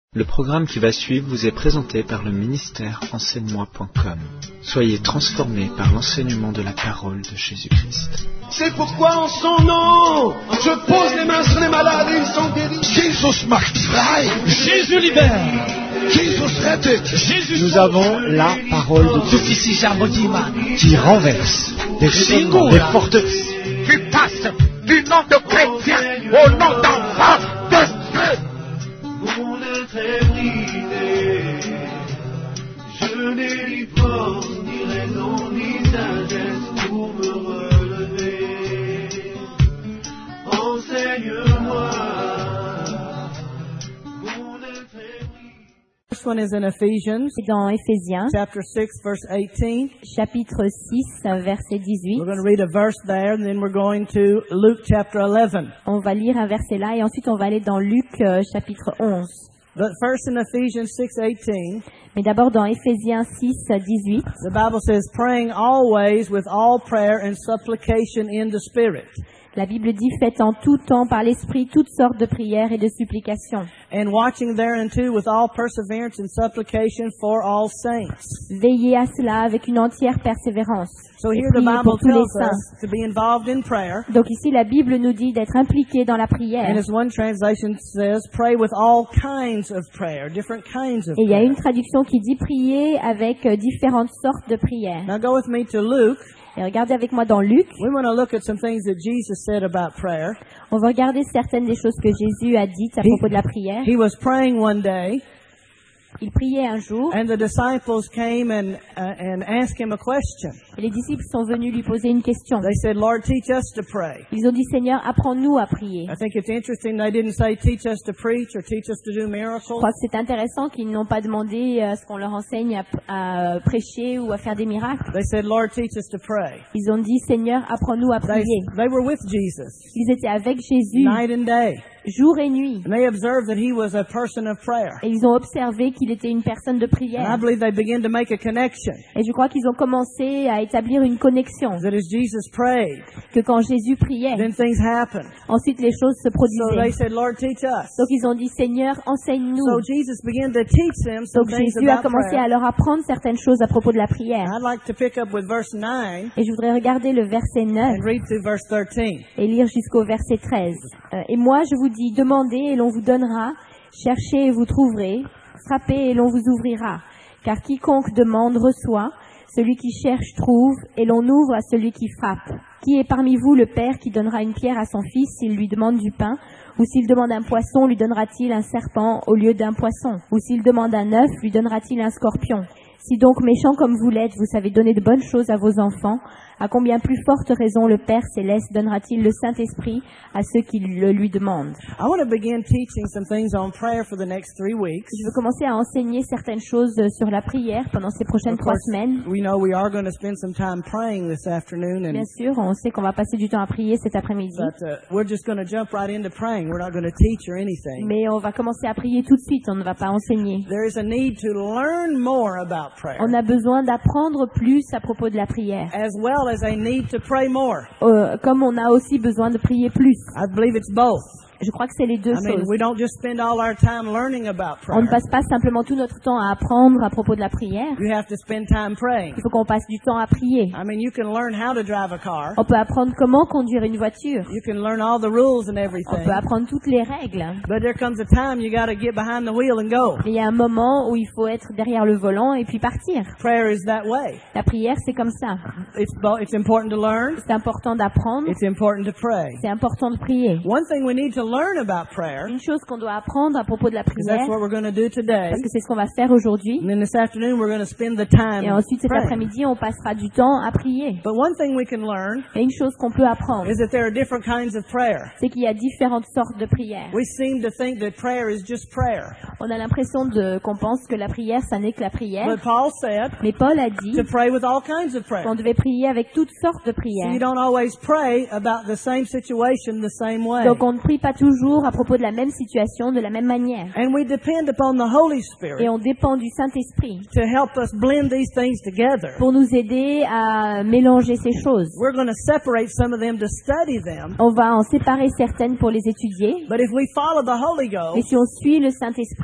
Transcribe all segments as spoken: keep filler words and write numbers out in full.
Le programme qui va suivre vous est présenté par le ministère enseigne moi point com. Soyez transformés par l'enseignement de la parole de Jésus-Christ. C'est pourquoi en son nom, je pose les mains sur les malades et ils sont guéris. Jesus macht frei. Jésus libère. Jesus rettet. Jésus Nous avons la parole de Dieu qui renverse des raisonnements, des forteresses. Qui passe du nom de chrétien au nom d'enfant de Dieu. Mon être est brisé, je n'ai ni force, ni raison, ni sagesse pour me relever. Enseigne-moi, mon être est brisé. First one is in Ephesians, Dans Éphésiens, chapter six, verse eighteen. chapitre six, verset dix-huit. We're going to read a verse there, and then we're going to Luke chapter eleven. On va lire un verset là et ensuite on va aller dans Luc euh, chapitre onze. But first in Ephesians six eighteen, Mais d'abord dans Éphésiens six, dix-huit, the Bible says, praying always with all prayer and supplication in the Spirit, la Bible dit « Faites en tout temps par l'Esprit toutes sortes de prières et de supplications, and watching thereunto with all perseverance and supplication for all saints. veillez à cela avec une entière persévérance. So Et here the priez Bible pour tous les tells saints. us to be involved in prayer. Donc ici la Bible nous dit d'être impliqué dans la prière. And as one translation says, pray with all kinds of prayer, different kinds of Et il y a prayer. une traduction qui dit prier avec euh, différentes sortes de prières. Now go with me to Luke. Et regardez avec moi dans Luc, We want to look at some things that Jesus said about prayer. on va regarder certaines des choses que Jésus a dites à He- propos de la prière. He was praying one day, Il priait un jour and the disciples came and uh, and asked him a question. et les disciples sont venus lui poser une question. They said, Lord, teach us to pray. Ils ont dit, Seigneur, apprends-nous à prier. I think it's interesting they didn't say, teach us to preach or teach us to do Je miracles. crois que c'est intéressant qu'ils n'ont pas demandé à ce qu'on leur enseigne à, à prêcher ou à faire des miracles. They said, Lord, teach us to pray. Ils ont dit, Seigneur, apprends-nous à They, prier. they were with Jesus Ils étaient avec Jésus night and day. jour et nuit. And they observed that he was a person of prayer. Et ils ont observé qu'il était une personne de And I prière. believe they began to make a connection. Et je crois qu'ils ont commencé à établir une connexion. That as Jesus prayed, Que quand Jésus priait, then things happened. ensuite les choses se So they produisaient. said, Lord, teach us. Donc ils ont dit, Seigneur, So enseigne-nous. Jesus began to teach them some Donc things Jésus a about commencé prayer. à leur apprendre certaines choses à propos de la prière. I'd like to pick up with verse nine Et je voudrais regarder le verset neuf and read through verse thirteen. et lire jusqu'au verset treize. Euh, et moi, je vous dis, demandez et l'on vous donnera, cherchez et vous trouverez, frappez et l'on vous ouvrira. Car quiconque demande reçoit, celui qui cherche trouve, et l'on ouvre à celui qui frappe. Qui est parmi vous le père qui donnera une pierre à son fils s'il lui demande du pain? Ou s'il demande un poisson, lui donnera-t-il un serpent au lieu d'un poisson? Ou s'il demande un œuf, lui donnera-t-il un scorpion? Si donc méchant comme vous l'êtes, vous savez donner de bonnes choses à vos enfants, à combien plus forte raison le Père Céleste donnera-t-il le Saint-Esprit à ceux qui le lui demandent? I want to begin teaching some things on prayer for the next three weeks. Je veux commencer à enseigner certaines choses sur la prière pendant ces prochaines Of trois course, semaines. we know we are going to spend some time praying this afternoon, and Bien sûr, on sait qu'on va passer du temps à prier cet après-midi, but uh, we're just going to jump right into praying. We're not going to teach or anything. mais on va commencer à prier tout de suite, on ne va pas enseigner. There is a need to learn more about prayer, On a besoin d'apprendre plus à propos de la prière, as well as a need to pray more. Euh, comme on a aussi besoin de prier plus. I believe it's both. Je crois que c'est les deux I mean, choses. we don't just spend all our time learning about On ne prayer. passe pas simplement tout notre temps à apprendre à propos de la prière. You have to spend time praying. Il faut qu'on passe du temps à prier. I mean, you can learn how to drive a car. On peut apprendre comment conduire une voiture. You can learn all the rules and On everything. peut apprendre toutes les règles. But there comes a time you got to get behind the wheel and go. Mais il y a un moment où il faut être derrière le volant et puis partir. Prayer is that way. La prière, c'est comme ça. It's bo- it's important to learn. C'est important d'apprendre. It's important to pray. C'est important de prier. One thing we need to learn about prayer, Une chose qu'on doit apprendre à propos de la because that's prière, what we're going to do today. parce que c'est ce qu'on va faire aujourd'hui. And then this afternoon we're going to spend the time Et ensuite, cet praying. après-midi, on passera du temps à prier. But one thing we can learn Et une chose qu'on peut apprendre, is that there are different kinds of prayer. c'est qu'il y a différentes sortes de prières. We seem to think that prayer is just prayer. On a l'impression de qu'on pense que la prière, ça n'est que la prière. But Paul said Mais Paul a dit to pray with all kinds of prayer. qu'on devait prier avec toutes sortes de So you prières. don't always pray about the same situation the same way. Donc on ne prie pas toujours à propos de la même situation, de la même manière. And we depend upon the Holy Spirit Et on dépend du Saint-Esprit to help us blend these things together. pour nous aider à mélanger ces choses. We're going to separate some of them to study them. On va en séparer certaines pour les étudier. But if we follow the Holy Et Ghost, si on suit le Saint-Esprit,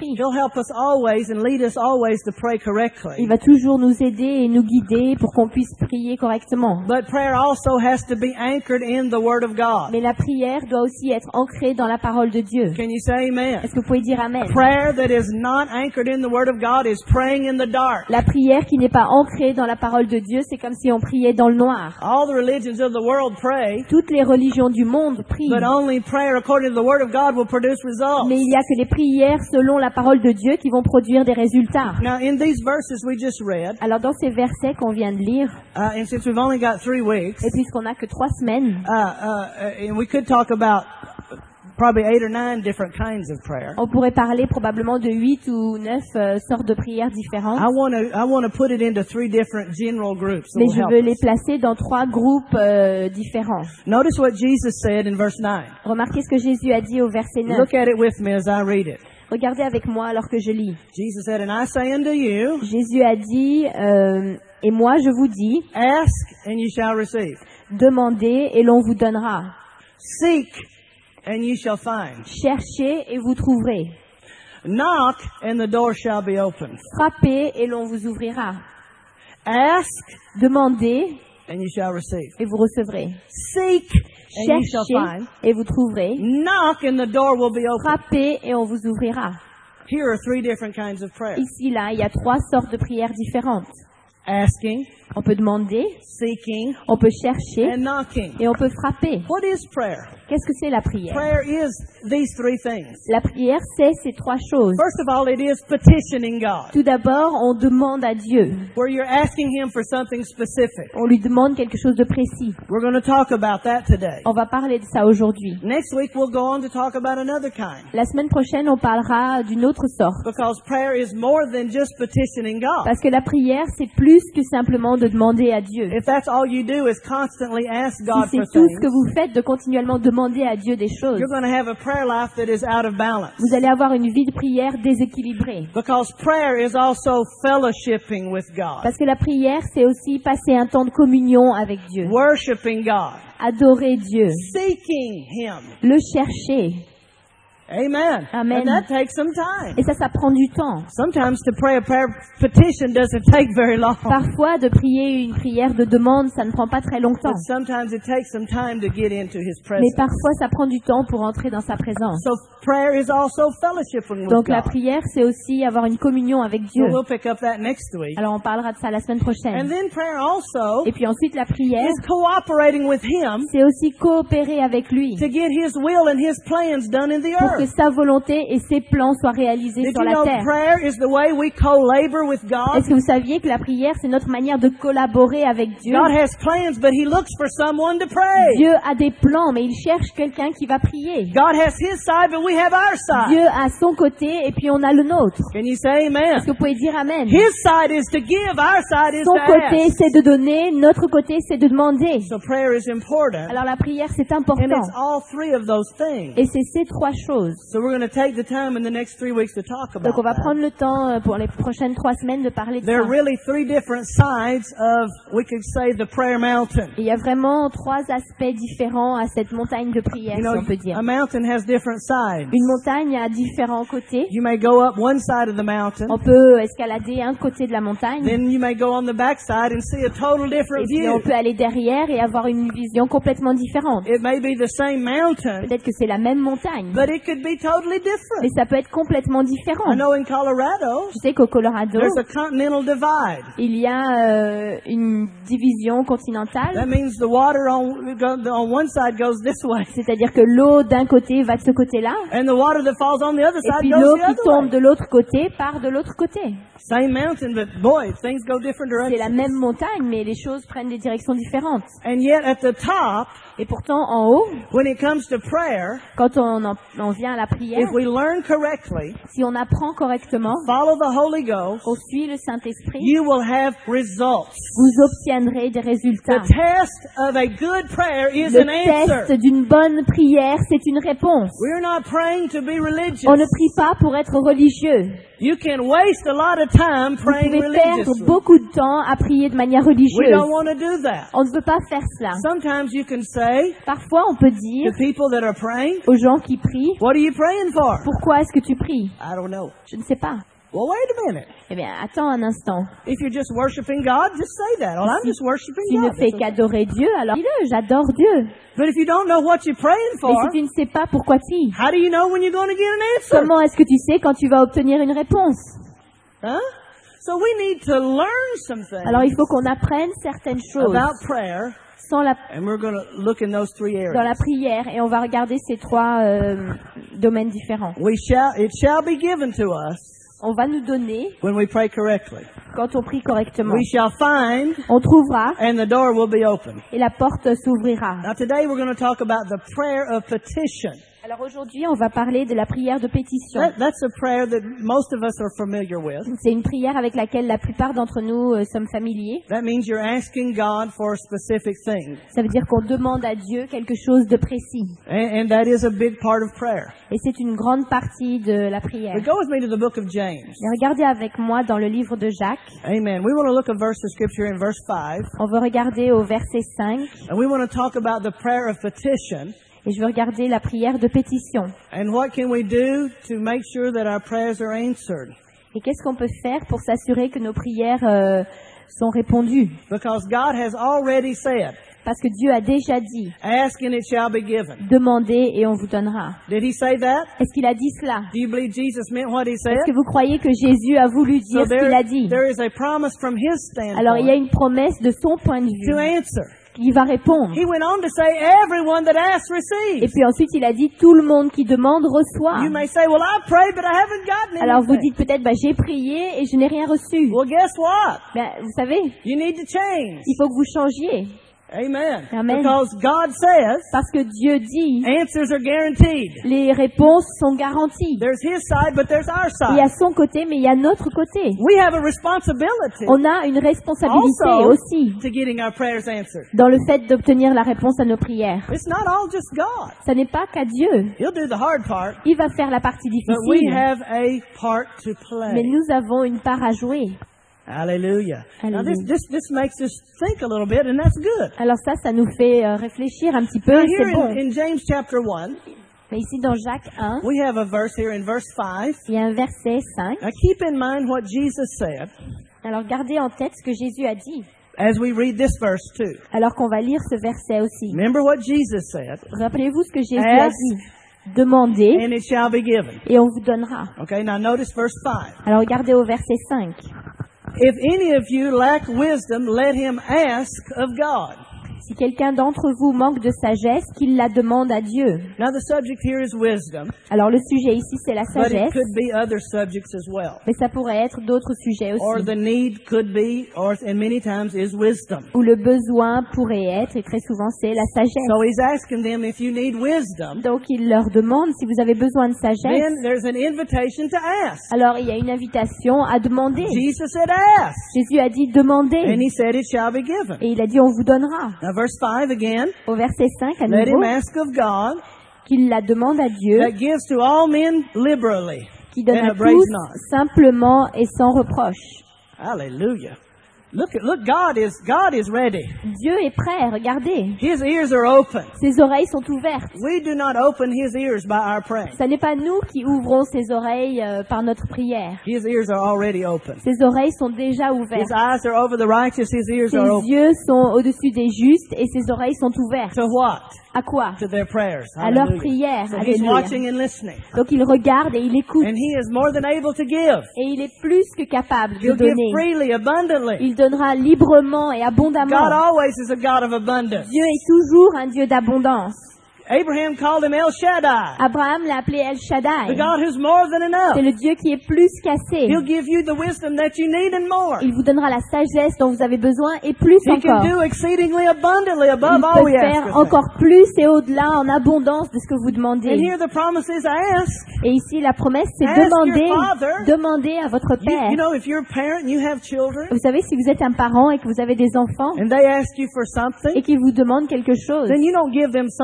Saint-Esprit. He'll help us always and lead us always to pray correctly. Il va toujours nous aider et nous guider pour qu'on puisse prier correctement. But prayer also has to be anchored in the Word of God. Mais la prière doit aussi être ancrée dans la parole de Dieu. Can you say amen? Est-ce que vous pouvez dire Amen? Prayer that is not anchored in the Word of God is praying in the dark. La prière qui n'est pas ancrée dans la parole de Dieu, c'est comme si on priait dans le noir. All the religions of the world pray, Toutes les religions du monde prient. but only prayer according to the Word of God will produce results. Mais il n'y a que les prières selon la parole de Dieu qui vont produire des résultats. Now, in these verses we just read, Alors dans ces versets qu'on vient de lire, uh, and since we've only got three weeks, et puisqu'on n'a que trois semaines, uh, uh, and we could talk about probably eight or nine different kinds of prayer. on pourrait parler probablement de huit ou neuf euh, sortes de prières différentes. I want to I want to put it into three different general groups. that Mais will je help veux us. les placer dans trois groupes euh, différents. Notice what Jesus said in verse nine. Remarquez ce que Jésus a dit au verset neuf. Look at it with me as I read it. Regardez avec moi alors que je lis. Jesus said, "And I say unto you, Jésus a dit, euh, et moi je vous dis, ask and you shall receive. demandez et l'on vous donnera. Seek and you shall find. Cherchez et vous trouverez. Knock and the door shall be opened. Frappez et l'on vous ouvrira. Ask Demandez and you shall receive. et vous recevrez. Seek and you shall Cherchez find. et vous trouverez. Knock and the door will be opened." Frappez et on vous ouvrira. Here are three different kinds of prayer. Ici, là, il y a trois sortes de prières différentes. Asking, On peut demander, seeking, on peut chercher and knocking. et on peut frapper. What is prayer? Qu'est-ce que c'est la prière? Prayer is these three things. La prière, c'est ces trois choses. First of all, it is petitioning God, Tout d'abord, on demande à Dieu. where you're asking Him for something specific. On lui demande quelque chose de précis. We're going to talk about that today. On va parler de ça aujourd'hui. Next week, we'll go on to talk about another kind, La semaine prochaine, on parlera d'une autre sorte. because prayer is more than just petitioning God. Parce que la prière, c'est plus que simplement de demander à Dieu. If that's all you do is constantly ask Si God c'est for tout ce que things, vous faites de continuellement demander à Dieu des choses, you're going to have a prayer life that is out of balance. vous allez avoir une vie de prière déséquilibrée. Because prayer is also fellowshipping with God, Parce que la prière, c'est aussi passer un temps de communion avec Dieu. worshiping God, Adorer Dieu. seeking Him. Le chercher. Amen. Amen. And that takes some time. Et ça, ça prend du temps. Sometimes to pray a prayer petition doesn't take very long. Parfois, de prier une prière de demande, ça ne prend pas très longtemps. But sometimes it takes some time to get into His Mais presence. parfois, ça prend du temps pour entrer dans sa présence. So prayer is also fellowshipping with Donc la God. prière, c'est aussi avoir une communion avec Dieu. So we'll pick up that next week. Alors on parlera de ça la semaine And prochaine. then prayer also Et puis ensuite, la prière, is cooperating with Him c'est aussi coopérer avec lui to get His will and His plans done in the pour que earth. sa volonté et ses plans soient réalisés Did sur you la know terre. prayer is the way we co-labor with God? Est-ce que vous saviez que la prière, c'est notre manière de collaborer avec Dieu? God has plans, but He looks for someone to pray. Dieu a des plans, mais il cherche quelqu'un qui va prier. God has His side, but we have our side. Dieu a son côté et puis on a le nôtre. Can you say amen? Est-ce que vous pouvez dire Amen? His side is to give, our side is Son to côté, ask. c'est de donner, notre côté, c'est de demander. So prayer is important, Alors la prière, c'est and important. it's all three of those things. Et c'est ces trois choses. So we're going to take the time in the next three weeks to talk Donc about on va that. prendre le temps euh, pour les prochaines trois semaines de parler de There are ça. really three different sides of, we could say, the prayer mountain. Il y a vraiment trois aspects différents à cette montagne de prière, You know, si on peut dire. a mountain has different sides. Une montagne a différents côtés. You may go up one side of the mountain, On peut escalader un côté de la montagne, then you may go on the back side and see a total et different puis on view. peut aller derrière et avoir une vision complètement différente. It may be the same mountain, Peut-être que c'est la même montagne, but it could be totally mais different. ça peut être complètement I différent. know in Colorado, Je sais qu'au Colorado, there's a continental divide. il y a euh, une division continentale, That means the water on, on one side goes this way, c'est-à-dire que l'eau d'un côté va de ce côté-là, and the water that falls on the other et side puis goes l'eau the qui other tombe way. de l'autre côté part de l'autre côté. Same mountain, but boy, things go different C'est la directions. même montagne, mais les choses prennent des directions différentes. And yet at the top, Et pourtant, en haut, when it comes to prayer, quand on en on vient à la prière, if we learn correctly, si on apprend correctement, follow the Holy Ghost, on suit le Saint-Esprit, you will have results. vous obtiendrez des résultats. The test of a good prayer is Le an answer. test d'une bonne prière, c'est une réponse. We're not praying to be religious. On ne prie pas pour être religieux. You can waste a lot of time Vous praying pouvez perdre religiously. beaucoup de temps à prier de manière We religieuse. don't want to do that. On ne veut pas faire cela. Sometimes you can say Parfois, on peut dire to people that are praying, aux gens qui prient, what are you praying for? pourquoi est-ce que tu pries? I don't know. Je ne sais pas. Well, wait a minute. Eh bien, attends un instant. If you're just worshiping God, just say that. Well, I'm Si just worshiping tu ne God. fais That's okay. qu'adorer Dieu, alors dis-le, j'adore Dieu. But if you don't know what you're praying for, Mais si tu ne sais pas pourquoi tu, how do you know when you're going to get an answer? comment est-ce que tu sais quand tu vas obtenir une réponse? Huh? So we need to learn some things Alors, il faut qu'on apprenne certaines choses about prayer, sans la, and we're going to look in those three dans areas. la prière et on va regarder ces trois euh, domaines différents. We shall, it shall be given to us On va nous donner when we pray correctly. quand on prie correctement. We shall find, On trouvera and the door will be open. et la porte s'ouvrira. Now today we're going to talk about the prayer of petition. Alors aujourd'hui, on va parler de la prière de pétition. That, that's a prayer that most of us are familiar with. C'est une prière avec laquelle la plupart d'entre nous euh, sommes familiers. That means you're asking God for a specific thing. Ça veut dire qu'on demande à Dieu quelque chose de précis. And, and that is a big part of prayer. Et c'est une grande partie de la prière. But go with me to the book of James. Et regardez avec moi dans le livre de Jacques. Amen. We want to look at verse of scripture in verse five. On va regarder au verset cinq. And we want to talk about the prayer of petition. Et je vais regarder la prière de pétition. And what can we do to make sure that our prayers are answered? Et qu'est-ce qu'on peut faire pour s'assurer que nos prières euh, sont répondues? Because God has already said, Parce que Dieu a déjà dit, ask and it shall be given. demandez et on vous donnera. Did he say that? Est-ce qu'il a dit cela? Do you believe Jesus meant what he said? Est-ce que vous croyez que Jésus a voulu dire So ce qu'il there, a dit? there is a promise from his Alors il y a standpoint une promesse de son point de to vue answer. qui va répondre. He went on to say, everyone that asks Et receives. puis ensuite il a dit, tout le monde qui demande reçoit. You may say, well, I prayed, but I haven't gotten Alors vous anything. dites peut-être, bah, j'ai prié et je n'ai rien reçu. Well, guess what? Ben, vous savez, You need to change. il faut que vous changiez. Amen. Amen. Because God says Parce que Dieu dit, answers are guaranteed. les réponses sont garanties. There's his side, but there's our Il y a side. son côté, mais il y a notre côté. We have a responsibility On a une responsabilité also aussi to getting our prayers answered. dans le fait d'obtenir la réponse à nos prières. It's not all just God. Ça n'est pas qu'à Dieu. He'll do the hard part, Il va faire la partie but we difficile, have a part to mais play. nous avons une part à jouer. Hallelujah. Now this, Hallelujah. this, this makes us think a little bit, and that's good. Alors ça, ça nous fait euh, réfléchir un petit peu, Now et here c'est bon. in, in James chapter one, Mais ici dans Jacques un, we have a verse here in verse five. il y a un verset cinq. Now keep in mind what Jesus said Alors gardez en tête ce que Jésus a dit, as we read this verse too. alors qu'on va lire ce verset aussi. Remember what Jesus said, Rappelez-vous ce que Jésus a Ask. dit. Demandez and it shall be given. et on vous donnera. Okay, now notice verse five. Alors regardez au verset cinq. If any of you lack wisdom, let him ask of God. Si quelqu'un d'entre vous manque de sagesse, qu'il la demande à Dieu. Now the subject here is wisdom, Alors le sujet ici, c'est la but it sagesse, could be other subjects as well. mais ça pourrait être d'autres sujets Or aussi. the need could be, or and many times is wisdom. Où le besoin pourrait être, et très souvent c'est la sagesse. So he's asking them if you need wisdom, Donc il leur demande si vous avez besoin de sagesse. then there's an invitation to ask. Alors il y a une invitation à demander. Jesus said ask, Jésus a dit demandez, and he said it shall be given. et il a dit on vous donnera. Now verse five again, Au verset cinq à let him nouveau, ask of God qu'il la demande à Dieu, that gives to all men liberally qui donne and à upbraids tous not. simplement et sans reproche. Hallelujah. Look, at- look, God is, God is ready. Dieu est prêt, regardez. His ears are open. Ses oreilles sont ouvertes. We do not open his ears by our praying. Ce n'est pas nous qui ouvrons ses oreilles euh, par notre prière. His ears are already open. Ses oreilles sont déjà His ouvertes. eyes are over the righteous. His ears Ses are open. yeux sont au-dessus des justes et ses oreilles sont ouvertes. To what? À quoi? To their prayers. À leur Hallelujah. prière. So he's Alléluia. watching and listening. Donc il regarde et il écoute. And he is more than able to give. Et il est plus que capable de He'll give donner. freely, abundantly. Il donnera librement et God abondamment. always is a God of abundance. Dieu est toujours un Dieu d'abondance. Abraham called him El Shaddai, Abraham l'a appelé El the Shaddai. God who's more than enough. C'est le Dieu qui est plus qu'assez. He'll give you the wisdom that you need and more. Il vous donnera la sagesse dont vous avez besoin et plus He can encore. do exceedingly abundantly Il above all peut we ask faire or think. encore plus et au-delà en abondance de ce que vous And demandez. here the promise is ask. Et ici, la promesse, c'est Ask demander, your father. demander à votre You, père. you know, if you're a parent and you have children Vous savez, si vous êtes un parent et que vous avez des enfants and they ask you for et something, qu'ils vous demandent quelque chose, then you don't give them something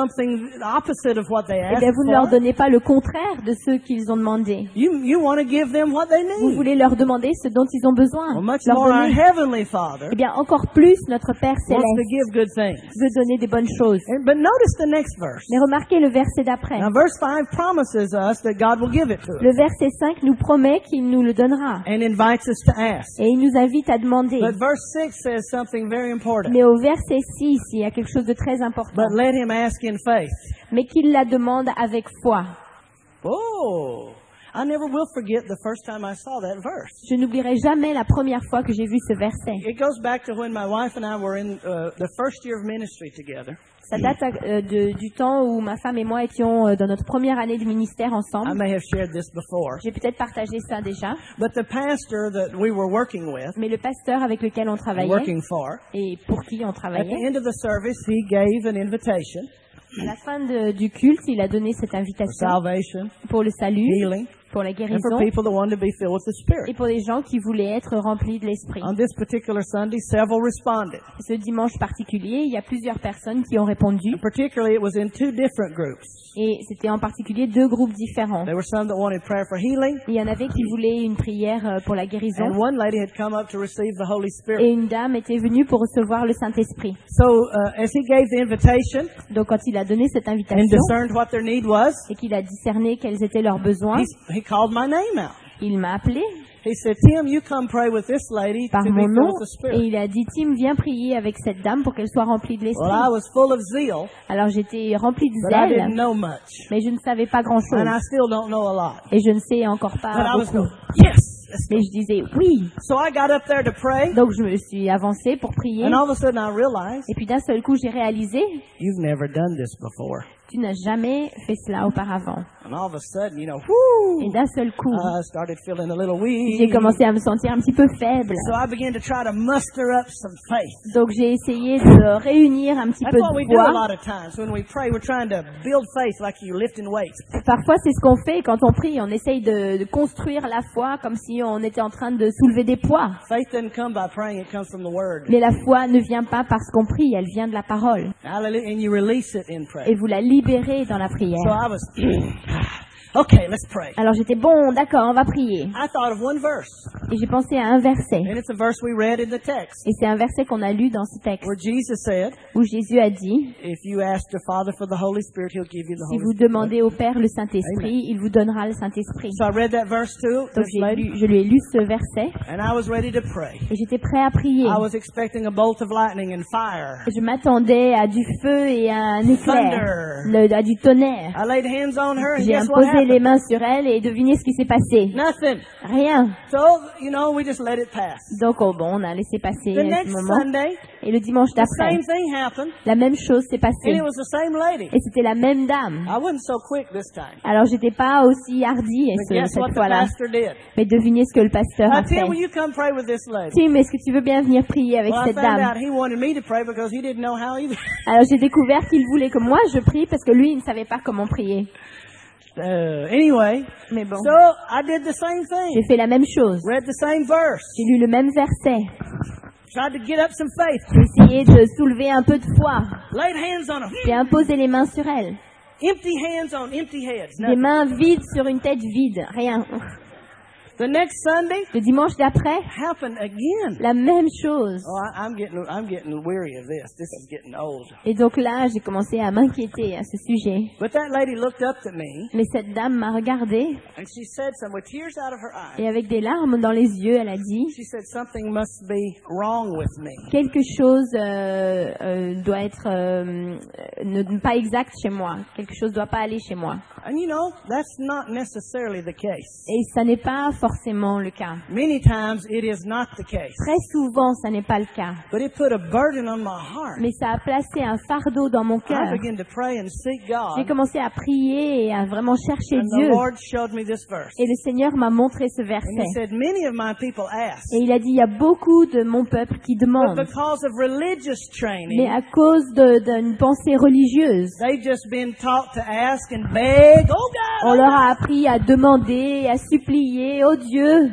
the opposite of what they eh asked bien, vous ne leur for. donnez pas le contraire de ce qu'ils ont demandé. You, you want to give them what they Vous need. voulez leur demander ce dont ils ont besoin. Well, much Leur more our donner, Heavenly Father eh bien, encore plus, notre Père wants to Céleste give good things. veut donner des bonnes choses. And, but notice the next verse. Mais remarquez le verset d'après. Now, verse five promises us that God will give it to us Le verset cinq nous promet qu'il nous le donnera. and invites us to ask. Et il nous invite à demander. But verse six says something very important. Mais au verset six, il y a quelque chose de très important. But let him ask in faith. Mais qu'il la demande avec foi. Oh, I never will forget the first time I saw that verse. Je n'oublierai jamais la première fois que j'ai vu ce verset. It goes back to when my wife and I were in uh, the first year of ministry together. Ça date euh, de- du temps où ma femme et moi étions euh, dans notre première année de ministère I ensemble. may have shared this before. J'ai peut-être partagé ça déjà. But the pastor that we were working with, Mais le pasteur avec lequel on travaillait working for, et pour qui on at the travaillait, end of the service, he gave an invitation à la fin de- du culte, il a donné cette for invitation salvation, pour le salut, healing, pour la and for guérison people that wanted to be filled with the Spirit. et pour les gens qui voulaient être remplis de l'esprit. On this particular Sunday, several responded. Ce dimanche particulier, il y a plusieurs personnes qui ont répondu And particularly, it was in two different groups. et c'était en particulier deux groupes différents. There were some that wanted prayer for healing, Il y en avait qui voulaient une prière euh, pour la guérison and one lady had come up to receive the Holy et Spirit. une dame était venue pour recevoir le Saint-Esprit. So, uh, as he gave the invitation Donc quand il a donné cette and invitation discerned what their need was, et qu'il a discerné quels étaient leurs besoins, he, he called my name out. il m'a appelé He said, Tim, you come pray with this lady par to be mon filled nom with the et Spirit. il a dit Tim, viens prier avec cette dame pour qu'elle soit remplie de Well, I l'Esprit. was full of zeal, Alors j'étais remplie de but I didn't zèle, know much. mais je ne savais pas grand-chose And I still don't know a lot. et je ne sais encore But pas I was beaucoup. going, yes, let's go. Mais je disais oui. So I got up there to pray, Donc je me suis avancée pour prier and all of a sudden I realized, et puis d'un seul coup j'ai réalisé you've never done this before. tu n'as jamais fait cela auparavant. And all of a sudden, you know, whoo, Et d'un seul coup, I started feeling a little weak. j'ai commencé à me sentir un petit peu faible. So I began to try to muster up some faith. Donc j'ai essayé de réunir un petit That's peu what we de do a foi. lot of times. When we pray, we're trying to build faith like you're lifting weights. Parfois c'est ce qu'on fait quand on prie, on essaye de, de construire la foi comme si on était en train de soulever des poids. Faith doesn't come by praying, it comes from the Word. Mais la foi ne vient pas parce qu'on prie, elle vient de la parole. Hallelujah. And you release it in Et prayer. vous la libérez dans la So prière. I was, okay, let's pray. Alors j'étais bon, d'accord, on va prier. I thought of one verse, Et j'ai pensé à un verset. and it's a verse we read in the text, Et c'est un verset qu'on a lu dans ce texte where Jesus said, où Jésus a dit, if you ask the Father for the Holy Spirit, He'll give you the si Holy vous Spirit. demandez au Père le Saint-Esprit, il vous donnera le Saint-Esprit. So I read that verse to Donc this j'ai lady, lu- je lui ai lu ce verset and I was ready to pray. et j'étais prêt à prier. I was expecting a bolt of lightning and fire. Je m'attendais à du feu et à un éclair, Thunder. le- à du tonnerre. I laid hands on her, and J'ai guess what imposé les happened? mains sur elle et devinez ce qui s'est passé. Nothing. Rien. So, you know, we just let it pass. Donc oh, bon, on a laissé passer The ce next moment. Sunday, Et le dimanche the d'après, same thing happened, la même chose s'est and passée. it was the same lady. Et c'était la même dame. I wasn't so quick this time. Alors j'étais pas aussi hardie But ce- guess what cette the fois-là. pastor did? Mais devinez ce que le pasteur a Uh, Tim, fait. will you come pray with this lady? Tim, est-ce que tu veux bien venir prier avec Well, I cette found dame? out he wanted me to pray because he didn't know how either. Alors j'ai découvert qu'il voulait que moi je prie parce que lui il ne savait pas comment prier. Uh, anyway, Mais bon, so I did the same j'ai thing. fait la même chose. Read the same verse. J'ai lu le même verset. Tried to get up some faith. J'ai essayé de soulever un peu de foi. Laid hands on her. J'ai imposé les mains sur elle. Empty hands on empty heads. Des Nothing. mains vides sur une tête vide. Rien. The next Sunday Le dimanche d'après, happened again. la même chose. Oh, I, I'm getting I'm getting weary of this. This is getting old. Et donc là, j'ai commencé à m'inquiéter à ce sujet. But that lady looked up at me Mais cette dame m'a regardée and she said something with tears out of her eyes. et avec des larmes dans les yeux, elle a dit She said something must be wrong with me. quelque chose euh, euh, doit être euh, ne, pas exact chez moi. Quelque chose doit pas aller chez moi. And you know, that's not necessarily the case. Et ça n'est pas forcément le cas. Many times it is not the case. Très souvent, ça n'est pas le cas. But it put a burden on my heart. Mais ça a placé un fardeau dans mon I cœur. began to pray and seek J'ai God. commencé à prier et à vraiment chercher And the Dieu. Lord showed me this verse. Et le Seigneur m'a montré ce And He verset. said, many of my people ask, Et il a dit, il y a beaucoup de mon peuple qui but demandent. because of religious Mais training, à cause de- d'une pensée religieuse, they've just been taught to ask and beg, oh God, on oh leur God. a appris à demander, à supplier, oh Dieu.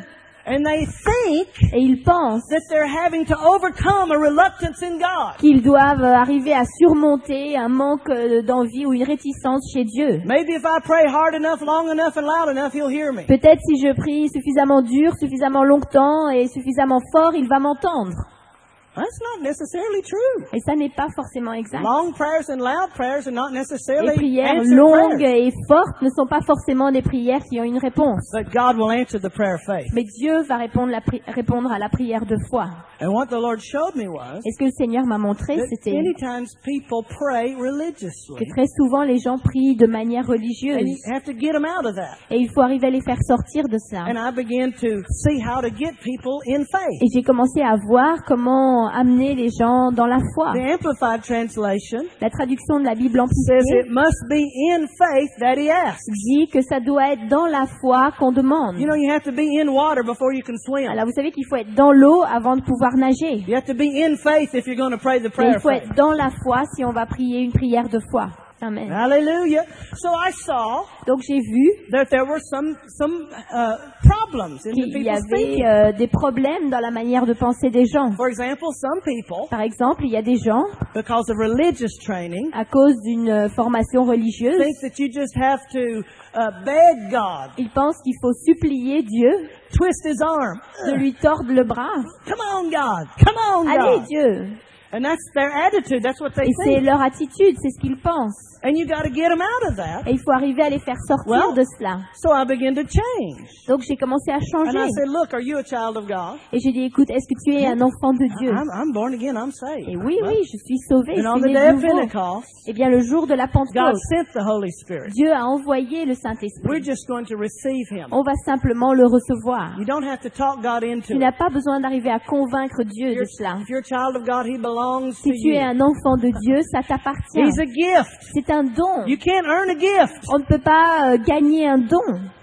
And they think et ils pensent that they're having to overcome a reluctance in God. qu'ils doivent arriver à surmonter un manque euh, d'envie ou une réticence chez Dieu. Maybe if I pray hard enough, long enough, and loud enough, He'll hear me. Peut-être si je prie suffisamment dur, suffisamment longtemps et suffisamment fort, il va m'entendre. That's not necessarily true. Et ça n'est pas forcément exact. Long prayers and loud prayers are not Les necessarily prières answered longues prayers. et fortes ne sont pas forcément des prières qui ont une réponse. But God will answer the prayer of faith. Mais Dieu va répondre, la pri- répondre à la prière de foi. And what the Lord showed me was Et ce que le Seigneur m'a montré, that c'était many times people pray que religiously. très souvent les gens prient de manière And religieuse. you have to get them out of that. Et il faut arriver à les faire sortir de cela. And I began to see how to get people in faith. Et j'ai commencé à voir comment amener les gens dans la foi. The Amplified Translation La traduction de la Bible says amplifiée it must be in faith that he asks. dit que ça doit être dans la foi qu'on demande. You know, you have to be in water before you can swim. Alors vous savez qu'il faut être dans l'eau avant de pouvoir nager. You have to be in faith if you're going to pray the Mais prayer il of faut faith. être dans la foi si on va prier une prière de foi. Amen. Hallelujah. So I saw Donc j'ai vu that there were some some uh, problems in the qu'il y people's thinking. avait euh, des problèmes dans la manière de penser des gens. For example, some people, Par exemple, il y a des gens, because of religious training, à cause d'une euh, formation religieuse, think that you just have to uh, beg God, ils pensent qu'il faut supplier Dieu twist His arm. de lui tordre le bras. Come on, God. Come on, Allez God. Dieu. And that's their attitude. That's what they Et c'est think. leur attitude, c'est ce qu'ils pensent. And you got to get them out of that. Et il faut arriver à les faire sortir Well, de cela. So I began to change. Donc j'ai commencé à And changer. I said, look, are you a child of God? Et j'ai dit, écoute, est-ce que tu es un enfant de Dieu? I'm, I'm born again. I'm saved. Et oui, oui, je suis sauvé, je And on suis the né day de of nouveau. Pentecost, Eh bien, le jour de la God Pentecôte, sent the Holy Spirit. Dieu a envoyé le We're Saint-Esprit. just going to receive Him. On va simplement le recevoir. You don't have to talk God into Tu n'as it. pas besoin d'arriver à convaincre Dieu de If cela. you're, if you're a child of God, He belongs Si to tu es you. un enfant de Dieu, ça t'appartient. He's a gift. C'est un don. You can't earn a gift. On ne peut pas euh, gagner un don.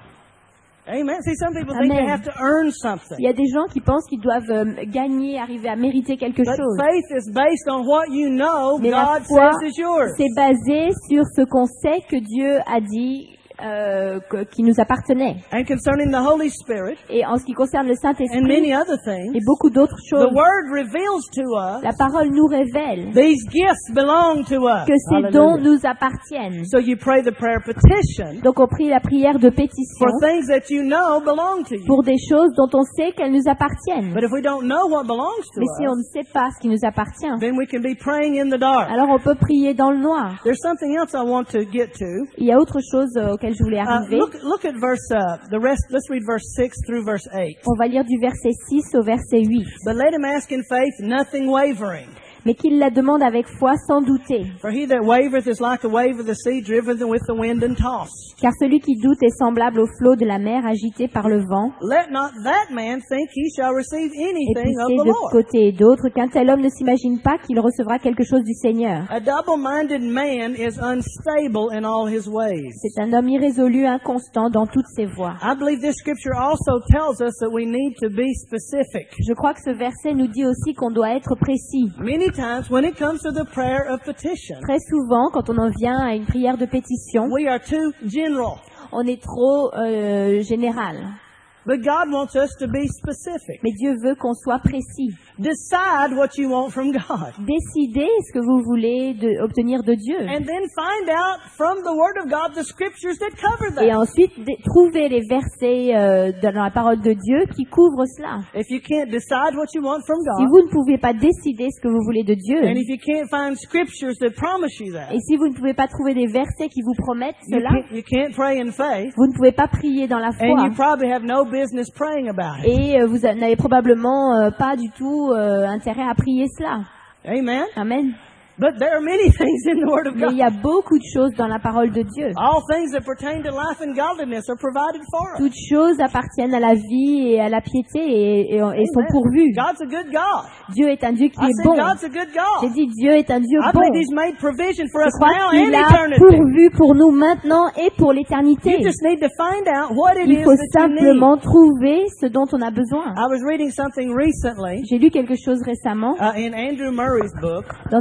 Amen. See, some people think they Amen. have to earn something. Il y a des gens qui pensent qu'ils doivent euh, gagner, arriver à mériter quelque But chose. faith is based on what you know Mais la God foi, says is yours. c'est basé sur ce qu'on sait que Dieu a dit euh, que- qui nous appartenait. And concerning the Holy Spirit Et en ce qui concerne le and Saint-Esprit many other things, et beaucoup d'autres the choses, Word reveals to us la parole nous révèle these gifts belong to us. que ces Hallelujah. dons nous appartiennent. So you pray the prayer petition Donc on prie la prière de pétition for things that you know belong to you. pour des choses dont on sait qu'elles nous appartiennent. But if we don't know what belongs to Mais si on us, ne sait pas ce qui nous appartient, then we can be praying in the dark. alors on peut prier dans le noir. There's something else I want to get to. Il y a autre chose euh, auquel je voulais Uh, arriver. look, look at verse, uh, the rest, let's read verse six through verse eight. On va lire du verset six au verset huit. But let him ask in faith, nothing wavering. Mais qu'il la demande avec foi sans douter. For he that wavereth is like a wave of the sea driven with the wind and tossed. Car celui qui doute est semblable au flot de la mer agité par le vent Let not that man think he shall receive et anything of poussé the de Lord. côté et d'autre, qu'un tel homme ne s'imagine pas qu'il recevra quelque chose du Seigneur. A double-minded man is unstable in all his ways. C'est un homme irrésolu, inconstant dans toutes ses voies. I believe this scripture also tells us that we need to be specific. Je crois que ce verset nous dit aussi qu'on doit être précis. Many times when it comes to the prayer of petition, Très souvent, quand on en vient à une prière de pétition, we are too general. on est trop euh, général. But God wants us to be specific. Mais Dieu veut qu'on soit précis. Decide what you want from God. Décidez ce que vous voulez de, obtenir de Dieu. And then find out from the Word of God the scriptures that cover Et that. ensuite, dé- trouvez les versets euh, dans la parole de Dieu qui couvrent cela. If you can't decide what you want from Si God, vous ne pouvez pas décider ce que vous voulez de Dieu, and if you can't find scriptures that promise you that, et si vous ne pouvez pas trouver des versets qui vous promettent you cela, can't, you can't pray in faith, vous ne pouvez pas prier dans la and you foi. probably have no business praying about it. Et euh, vous n'avez probablement euh, pas du tout euh, intérêt à prier cela. Amen. Amen. But there are many things in the Word of Mais il y God. a beaucoup de choses dans la parole de Dieu. All things that pertain to life and godliness are provided for us. Toutes choses appartiennent à la vie et à la piété et, et, et sont Amen. pourvues. God's a good God. Dieu est un Dieu qui I est said bon. God's a good J'ai God. dit Dieu est un Dieu I bon. believe He's made provision for Je us crois now qu'il and a eternity. pourvu pour nous maintenant et pour l'éternité. You just need to find out what it Il is faut that you need. simplement trouver ce dont on a besoin. I was reading something recently J'ai lu quelque chose récemment uh, in Andrew Murray's book, dans un livre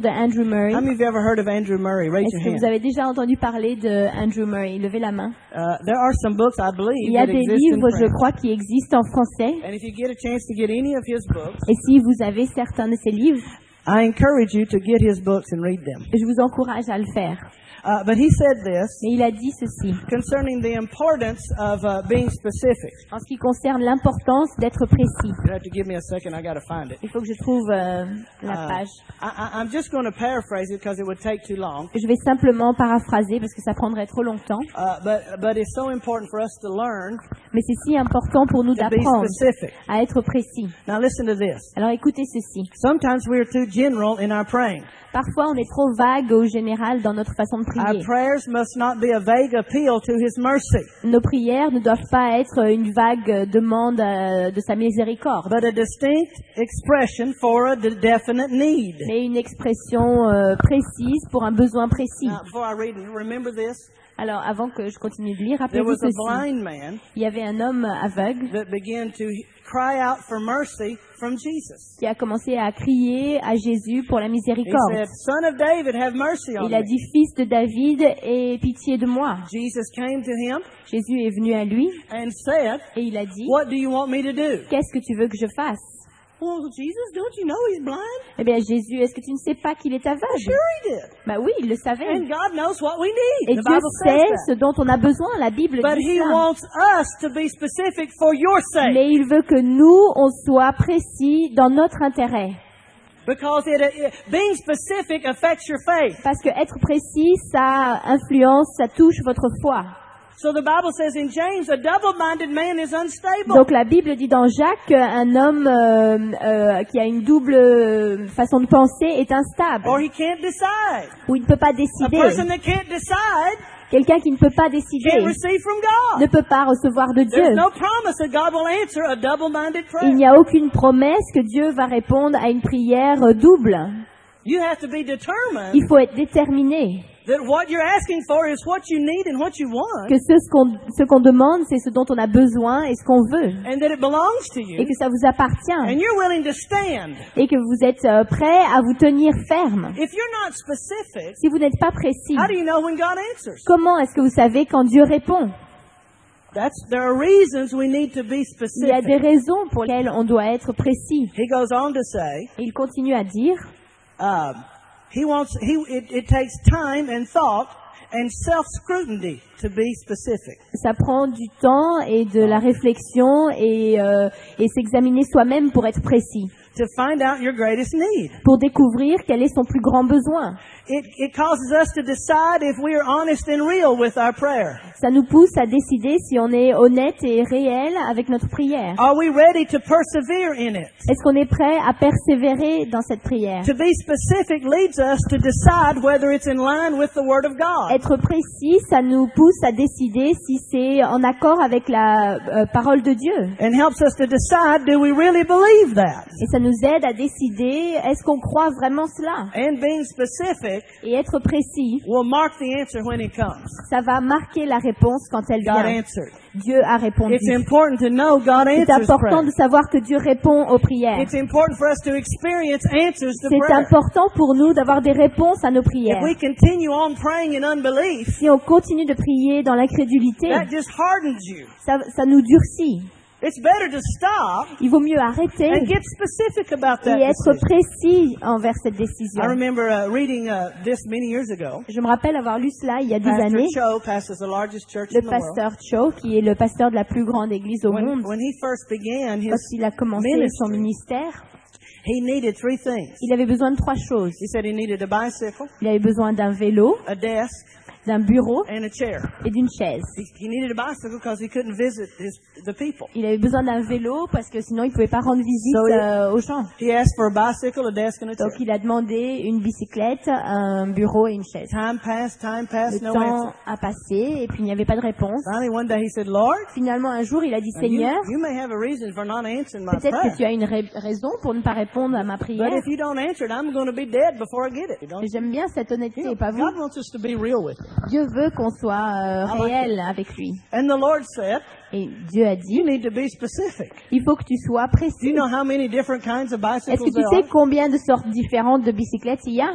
de Andrew Murray. How many of you ever heard of Andrew Murray? Raise Est-ce your que hand. vous avez déjà entendu parler de Andrew Murray? Levez la main. Uh, there are some books, I believe, Il y a that des exist livres, in je French. crois, qui existent en français. And if you get a chance to get any of his books, Et si vous avez certains de ces livres, I encourage you to get his books and read them. je vous encourage à le faire. Uh, but he said this Et il a dit ceci, concerning the importance of uh, being specific. en ce qui concerne l'importance d'être précis. You have to give me a second. I got to find it. Il faut que je trouve euh, la Uh, page. I, I, I'm just going to paraphrase it because it would take too long. Je vais simplement paraphraser parce que ça prendrait trop longtemps. Uh, but but it's so important for us to learn Mais c'est si important pour nous to be d'apprendre specific. à être précis. Now listen to this. Alors écoutez ceci. Sometimes we are too general in our praying. Parfois, on est trop vague au général dans notre façon de Our prier. prayers must not be a vague appeal to His mercy, Nos prières ne doivent pas être une vague demande euh, de sa miséricorde, but a distinct expression for a de- definite need. mais une expression euh, précise pour un besoin précis. Now, before I read it, remember this? Alors, avant que je continue de lire, There rappelez-vous was a ceci. blind man Il y avait un homme aveugle that began to cry out for mercy from Jesus. qui a commencé à crier à Jésus pour la He miséricorde. said, "Son of David, have mercy on Il a me." dit, Fils de David, aie pitié de moi. Jesus came to him Jésus est venu à lui and said, et il a dit, "What do you want me to do?" qu'est-ce que tu veux que je fasse? Well, Jesus, don't you know he's blind? Eh bien, Jésus, est-ce que tu ne sais pas qu'il est aveugle? Sure he did. Bah oui, il le savait. And God knows what we need. Et The Dieu Bible says sait that. ce dont on a besoin. La Bible But dit he cela. wants us to be specific for your sake. Mais il veut que nous, on soit précis dans notre intérêt. Because it, it, being specific affects your faith. Parce que être précis, ça influence, ça touche votre foi. So the Bible says in James, a double-minded man is unstable. Donc la Bible dit dans Jacques qu'un homme euh, euh, qui a une double façon de penser est instable, Or he can't decide. ou il ne peut pas A décider. person that can't decide Quelqu'un qui ne peut pas can't décider receive from God. ne peut pas recevoir de There's Dieu. no promise that God will answer a double-minded prayer. Il n'y a aucune promesse que Dieu va répondre à une prière double. You have to be determined Il faut être déterminé that what you're asking for is what you need and what you want, que ce, ce qu'on ce qu'on demande, c'est ce dont on a besoin et ce qu'on veut, and that it belongs to et you, que ça vous appartient, and you're willing to stand. et que vous êtes euh, prêt à vous tenir ferme. If you're not specific, Si vous n'êtes pas précis, how do you know when God answers? comment est-ce que vous savez quand Dieu répond? That's, there are reasons we need to be Il y a des specific. raisons pour lesquelles on doit être précis. He goes on to say, Et il continue à dire, um, he wants, he, it, it takes time and thought and self-scrutiny to be specific. ça prend du temps et de la réflexion et, euh, et s'examiner soi-même pour être précis, To find out your greatest need. pour découvrir quel est son plus grand besoin. It, it causes us to decide if we are honest and real with our prayer. Ça nous pousse à décider si on est honnête et réel avec notre prière. Are we ready to persevere in it? Est-ce qu'on est prêt à persévérer dans cette prière? To be specific leads us to decide whether it's in line with the Word of God. Être précis, ça nous pousse à décider si c'est en accord avec la euh, parole de Dieu. And helps us to decide, do we really believe that? Et ça nous aide à décider, est-ce qu'on croit vraiment cela? And being specific Et être précis, will mark the answer when it comes. ça va marquer la réponse quand elle God vient. answered. Dieu a répondu. It's important to know God C'est answers important prayer. de savoir que Dieu répond aux prières. It's important for us to experience answers to C'est prayer. important pour nous d'avoir des réponses à nos If prières. we continue on praying in unbelief, Si on continue de prier dans l'incrédulité, that just hardens you. ça, ça nous durcit. It's better to stop Il vaut mieux arrêter and get specific about that et être decision. précis envers cette I décision. remember uh, reading uh, this many years ago. Je me rappelle avoir lu cela il y a des Pastor années. Cho pastors the largest church Le in the world. pasteur Cho, qui est le pasteur de la plus grande église au When, monde, when he first began quand his il a commencé son ministry, ministère, he needed three things. il avait besoin de trois choses. He said he needed a bicycle, Il avait besoin d'un vélo, a desk, d'un bureau and a chair. et d'une chaise. He, he needed a bicycle because he couldn't visit his, the people. Il avait besoin d'un vélo parce que sinon il pouvait pas rendre visite So he- euh, aux gens. He asked for a bicycle, a desk, and a chair. Donc il a demandé une bicyclette, un bureau et une chaise. Time passed, time Le passed, no temps answer. a passé et puis il n'y avait pas de réponse. Finally, one day he said, Lord, Finalement un jour il a dit you, Seigneur, you may have a reason for not answering my peut-être que tu prayer. as une ra- raison pour ne pas répondre à ma But prière. if you don't answer it, I'm going to be dead before I get it. Don't Et you? j'aime bien cette honnêteté, You know, pas vous? God wants us to be real with him. Dieu veut qu'on soit euh, like réel avec lui. And the Lord said, Et Dieu a dit, you need to be specific. il faut que tu sois Do you précis. know how many different kinds of Est-ce que bicycles tu there sais are? combien de sortes différentes de bicyclettes il y a?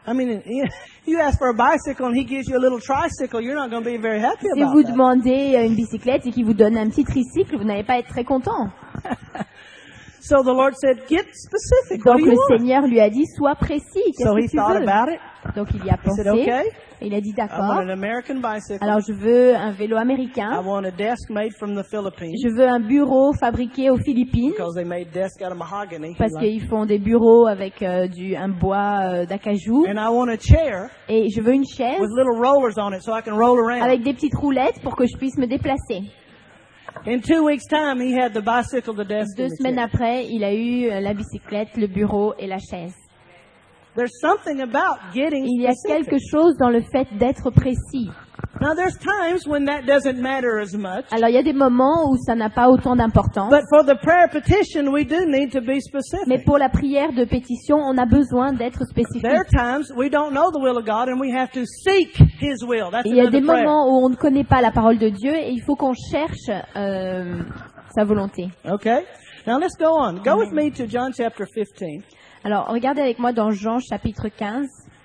I mean, you ask for a bicycle and he gives you a little tricycle, you're not going to be very happy Si about vous that. demandez une bicyclette et qu'il vous donne un petit tricycle, vous n'allez pas être très content. So the Lord said, get specific. What Donc do you le want? Seigneur lui a dit, sois précis, qu'est-ce So he que tu thought veux? about it. Donc il y a He said, pensé, okay, et il a dit I want d'accord, an American bicycle. alors je veux un vélo I américain, want a desk made from the Philippines je veux un bureau fabriqué aux Philippines, because they made desks out of mahogany. parce He liked- qu'ils font des bureaux avec euh, du, un bois euh, d'acajou, And I want a chair et je veux une chaise with little rollers on it so I can roll around. avec des petites roulettes pour que je puisse me déplacer. In two weeks' time, he had the bicycle, the desk, Deux and the semaines chair. après, il a eu euh, la bicyclette, le bureau et la chaise. There's something about getting Il y a specific. quelque chose dans le fait d'être précis. Now, there's times when that doesn't matter as much. Alors il y a des moments où ça n'a pas autant d'importance, But for the prayer petition, we do need to be mais specific. pour la prière de pétition, on a besoin d'être spécifique. There are times we don't know the will of God and we have to seek His will. That's Il y a des another prayer. moments où on ne connaît pas la parole de Dieu et il faut qu'on cherche euh, sa volonté. Okay? Now let's go on. Go with me to John chapter fifteen. Alors regardez avec moi dans Jean chapitre quinze,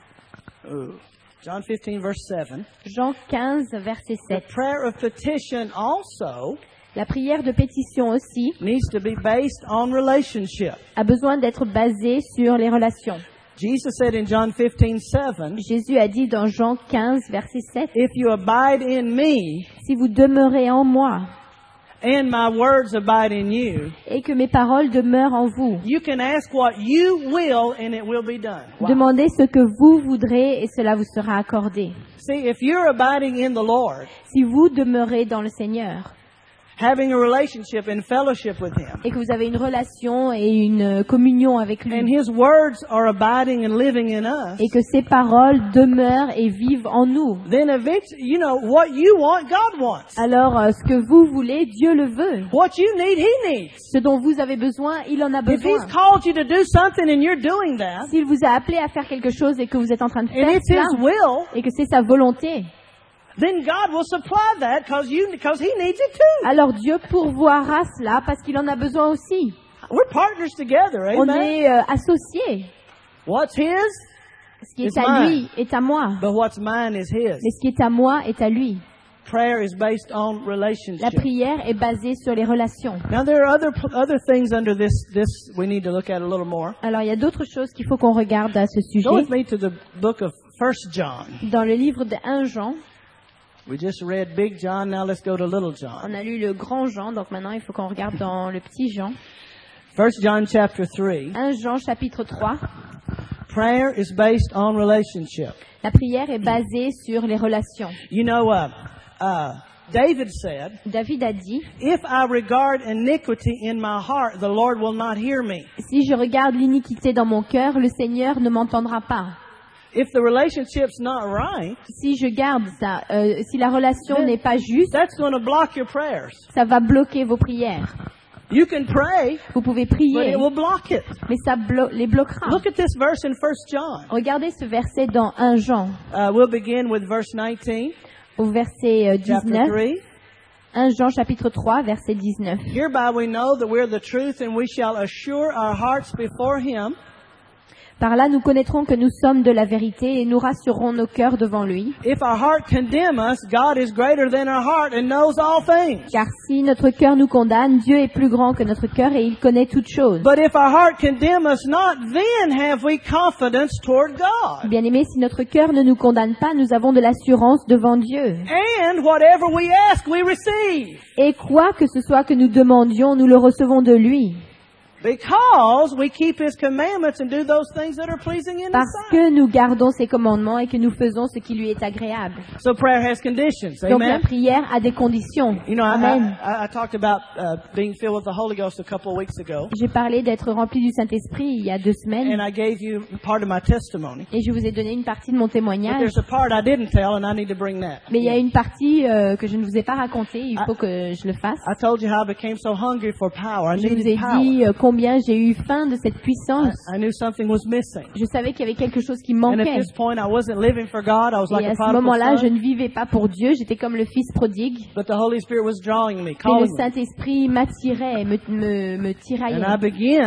Ooh. John fifteen, verse seven. Jean quinze verset The sept. prayer of petition also La prière de pétition aussi needs to be based on relationship. a besoin d'être basée sur les relations. Jesus said in John fifteen, seven, Jésus a dit dans Jean quinze verset sept, if you abide in me si vous demeurez en moi and my words abide in you, et que mes paroles demeurent en vous, you can ask what you will and it will be done. Wow. demandez ce que vous voudrez et cela vous sera accordé. See, if you're abiding in the Lord, Si vous demeurez dans le Seigneur having a relationship and fellowship with Him, et que vous avez une relation et une communion avec and lui His words are abiding and living in us, et que ses paroles demeurent et vivent en nous, then eventually, you know, what you want, God wants. alors euh, ce que vous voulez, Dieu le veut. What you need, He needs. Ce dont vous avez besoin, il en a If besoin. He's called you to do something and you're doing that, S'il vous a appelé à faire quelque chose et que vous êtes en train de and faire it's His cela will, et que c'est sa volonté, then God will supply that because you, because He needs it too. alors Dieu pourvoira cela parce qu'il en a besoin aussi. We're partners together, On amen. est euh, associés. What's His, Ce qui It's est à mine. lui est à moi, but what's mine is His. mais ce qui est à moi est à lui. Prayer is based on La relationship. prière est basée sur les relations. Now there are other other things under this this we need to look at a little more. Alors il y a d'autres choses qu'il faut qu'on regarde à ce sujet. Go with me to the book of First John. Dans le livre de premier Jean, We just read Big John. Now let's go to Little John. on a lu le grand Jean, donc maintenant il faut qu'on regarde dans le petit Jean. First John chapter three. premier Jean chapitre trois, Prayer is based on relationship. la prière est basée sur les relations. You know, uh, uh, David said, David a dit, "If I regard iniquity in my heart, the Lord will not hear me." si je regarde l'iniquité dans mon cœur, le Seigneur ne m'entendra pas. If the relationship's not right, Si je garde ça, euh, si la relation n'est pas juste, that's going to block your prayers. ça va bloquer vos prières. You can pray, Vous pouvez but prier, it will block it. mais ça blo- les bloquera. Look at this verse in First John. Regardez ce verset dans premier Jean, Uh, we'll begin with verse nineteen, au verset euh, chapter dix-neuf. three. premier Jean chapitre trois, verset dix-neuf. Hereby we know that we're the truth, and we shall assure our hearts before Him. Par là, nous connaîtrons que nous sommes de la vérité et nous rassurerons nos cœurs devant lui. If our heart condemn us, God is greater than our heart and knows all things. Car si notre cœur nous condamne, Dieu est plus grand que notre cœur et il connaît toutes choses. But if our heart condemn us not, then have we confidence toward God. Bien-aimés, si notre cœur ne nous condamne pas, nous avons de l'assurance devant Dieu. And whatever we ask, we receive. Et quoi que ce soit que nous demandions, nous le recevons de lui. Because we keep His commandments and do those things that are pleasing in His Parce sight. que nous gardons ses commandements et que nous faisons ce qui lui est agréable. So prayer has conditions. Donc la Amen. prière a des conditions. You know, I, Amen. I, I talked about uh, being filled with the Holy Ghost a couple of weeks ago, J'ai parlé d'être rempli du Saint-Esprit il y a deux and semaine I gave you part of my testimony. et je vous ai donné une partie de mon But témoignage. there's a part I didn't tell, and I need to bring that. Mais il y a une partie euh, que je ne vous ai pas racontée, il faut que je le fasse. I told you how I became so hungry for power. I Je vous ai needed power. dit euh, combien j'ai eu faim de cette puissance. I, I knew something was missing. Je savais qu'il y avait quelque chose qui And at manquait. this point, I wasn't living for God. I was like Et a à ce prodigal moment-là, je son. ne vivais pas pour Dieu, j'étais comme le fils prodigue. But the Holy Spirit was drawing me, Et le calling me. Saint-Esprit m'attirait, me, me, me And I tiraillait. began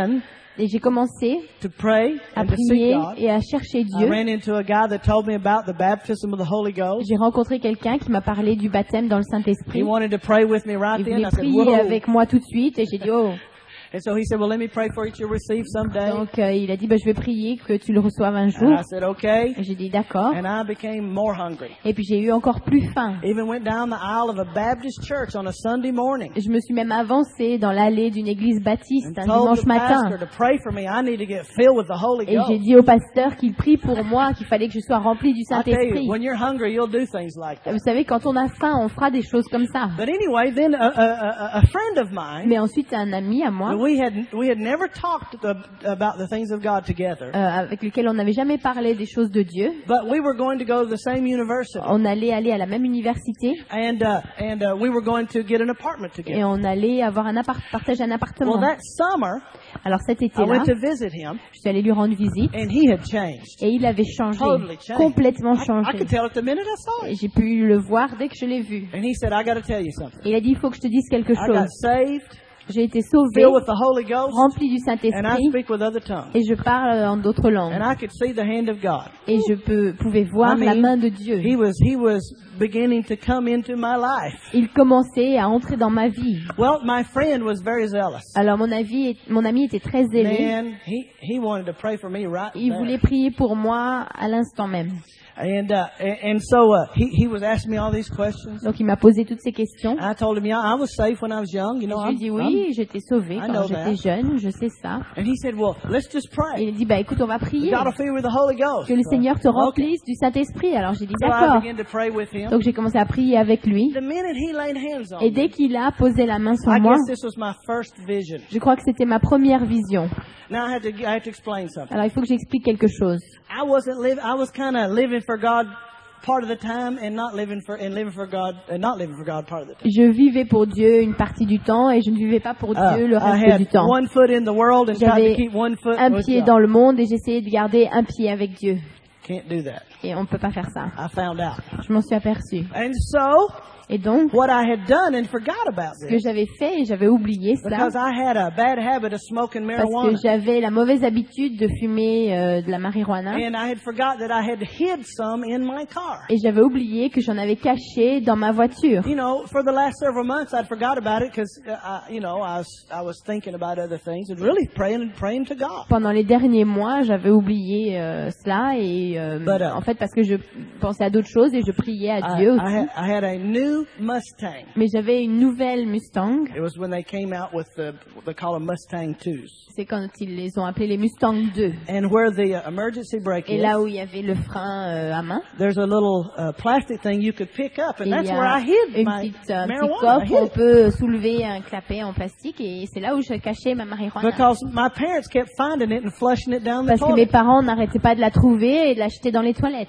Et j'ai commencé to pray à and to seek prier God. et à chercher I Dieu. ran into a guy that told me about the baptism of the Holy Ghost. J'ai rencontré quelqu'un qui m'a parlé du baptême dans le He Saint-Esprit. wanted to pray with me right Il then. voulait I said, prier whoa. avec moi tout de suite et j'ai dit oh. And so he said, well, let me pray for you to receive someday. Donc euh, il a dit bah, je vais prier que tu le reçoives un And jour. I said, okay. Et j'ai dit d'accord. And I became more hungry. Et puis j'ai eu encore plus faim. Even went down the aisle of a Baptist church on a Sunday morning. Je me suis même avancée dans l'allée d'une église baptiste And un told dimanche the matin. pastor to pray for me. I need to get filled with the Holy Et j'ai Ghost. dit au pasteur qu'il prie pour moi, qu'il fallait que je sois remplie du I tell Saint-Esprit. you, when you're hungry, you'll do things like that. Vous savez, quand on a faim, on fera des choses comme ça. But anyway, then a, a, a, a friend of mine, Mais ensuite, un ami à moi, we had we had never talked the, about the things of God together, euh, avec lequel on n'avait jamais parlé des choses de Dieu, but we were going to go to the same university, on allait aller à la même université and uh, and uh, we were going to get an apartment et together. on allait avoir un appart partager un appartement. Well, that summer, Alors cet I été-là, went to visit him, je suis allée lui rendre visite and he had changed, et il avait changé, totally changed. complètement I, I changé. could tell it the minute I saw Et him. j'ai pu le voir dès que je l'ai vu. And he said, I got to tell you something. Et il a dit, il faut que je te dise quelque I got chose. saved, J'ai été sauvée, filled with the Holy Ghost, remplie du and I Saint-Esprit speak with other tongues. et je parle en d'autres langues. And I could see the hand of God. Et je peux, pouvais voir I mean, la main de Dieu. He was he was beginning to come into my life. Il commençait à entrer dans ma vie. Well, my friend was very zealous. Alors mon, avis, mon ami était très zélé. Man, he he wanted to pray for me right Il there. voulait prier pour moi à l'instant même. And uh, and and so uh, he he was asking me all these questions. Donc il m'a posé toutes ces questions. I told him, yeah, I was safe when I was young. You know, Je lui ai I'm, dit oui, j'étais sauvée I quand know j'étais that. jeune, je sais ça. I'm- and he said, well, let's just Et pray. il a dit bah écoute, on va prier God will fill you with the Holy Ghost. que le Seigneur te Okay. remplisse du Saint-Esprit. Alors j'ai dit So I d'accord. began to pray with him. Donc j'ai commencé à prier avec lui. The minute he laid hands on Et me, dès qu'il a posé la main sur I moi, guess this was my first vision. je crois que c'était ma première vision. Now I had to I had to explain something. Alors il faut que j'explique quelque chose. I wasn't live. I was kind of living for God part of the time, and not living for and living for God and not living for God part of the time. Je vivais pour Dieu une partie du temps et je ne vivais pas pour Uh, Dieu le I reste du had temps. one foot in the world and tried to J'avais keep one foot un with pied God. dans le monde et j'essayais de garder un pied avec Dieu. Can't do that. Et on ne peut pas faire ça. I found out. Je m'en suis aperçue. And so, Et donc, what I had done and forgot about ce que this, j'avais fait, et j'avais oublié cela, because I had a bad habit of smoking parce que marijuana, j'avais la mauvaise habitude de fumer euh, de la marijuana. and I had forgot that I had hid some in my car. Et j'avais oublié que j'en avais caché dans ma voiture. You know, for the last several months, I'd forgot about it because, uh, I, you know, I was I was thinking about other things and really praying and praying to God. Pendant les derniers mois, j'avais oublié euh, cela et euh, But, uh, en fait parce que je pensais à d'autres choses et je priais à I, Dieu I, aussi. had, I had a new Mustang. Mais j'avais une nouvelle Mustang. It was when they came out with the they call them Mustang twos, C'est quand ils les ont appelés les Mustang deux. and where the uh, emergency brake Et is, là où il y avait le frein euh, à main, there's a little uh, plastic thing you could pick up, et and il that's y where I a hid une my petite, un petit marijuana. I coffre où hid on it. peut soulever un clapet en plastique et c'est là où je cachais ma marijuana. Because my parents kept finding it and flushing it down the Parce que mes toilet. parents n'arrêtaient pas de la trouver et de l'acheter dans les toilettes.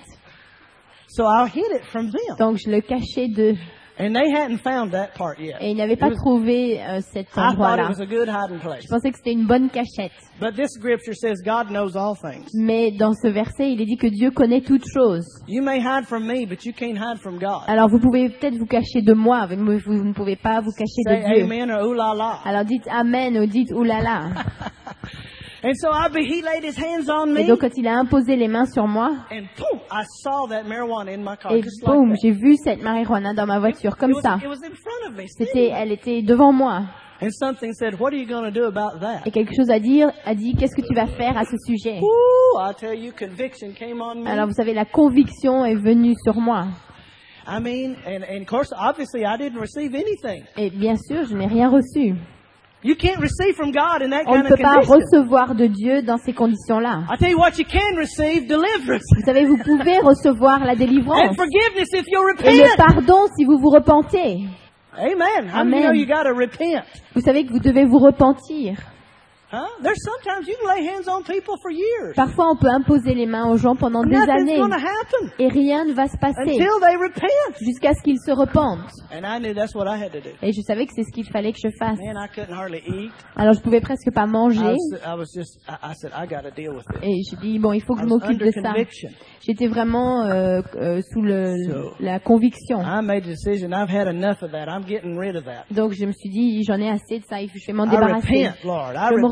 So I hid it from them, Donc je le cachais d'eux. and they hadn't found that part yet. Et ils n'avaient It pas was- trouvé euh, cet I thought endroit-là. it was a good hiding place. Je pensais que c'était une bonne cachette. But this scripture says God knows all things. Mais dans ce verset, il est dit que Dieu connaît toutes choses. You may hide from me, but you can't hide from God. Alors vous pouvez peut-être vous cacher de moi, mais vous, vous ne pouvez pas vous cacher Say de Dieu. amen or ooh la la. Alors dites Amen ou dites oulala. And so I be, he laid his hands on me, Et donc quand il a imposé les mains sur moi, and boom, I saw that marijuana in my car, et just boum, like that. j'ai vu cette marijuana dans ma voiture, comme it was, ça. It was in front of me. C'était, elle était devant moi. And something said, "What are you going to do about that?" Et quelque chose à dire, a dit, qu'est-ce que tu vas faire à ce sujet? Ooh, I tell you, conviction came on me. Alors vous savez, la conviction est venue sur moi. I mean, and, and of course, obviously, I didn't receive anything. Et bien sûr, je n'ai rien reçu. You can't receive from God in that On ne kind peut of pas condition. recevoir de Dieu dans ces conditions-là. I tell you what, you can receive deliverance Vous savez, vous pouvez recevoir la and délivrance forgiveness if you et le repent. pardon si vous vous repentez. Amen. How many Amen. know you got to repent? Vous savez que vous devez vous repentir. Huh? There's sometimes you can lay hands on people for years. Parfois, on peut imposer les mains aux gens pendant des Nothing's années going to happen et rien ne va se passer until they repent. jusqu'à ce qu'ils se repentent. And I knew that's what I had to do. Et je savais que c'est ce qu'il fallait que je fasse. Man, I couldn't hardly eat. Alors, je pouvais presque pas I manger was, I was just, I, I said, I got to deal with it. et j'ai dit bon, il faut que I je was m'occupe under de ça. conviction. J'étais vraiment euh, euh, sous le, So- la conviction. I made a decision. I've had enough of that. I'm getting rid of that. Donc, je me suis dit j'en ai assez de ça, je vais m'en I débarrasser. repent, Lord. I Je me repent.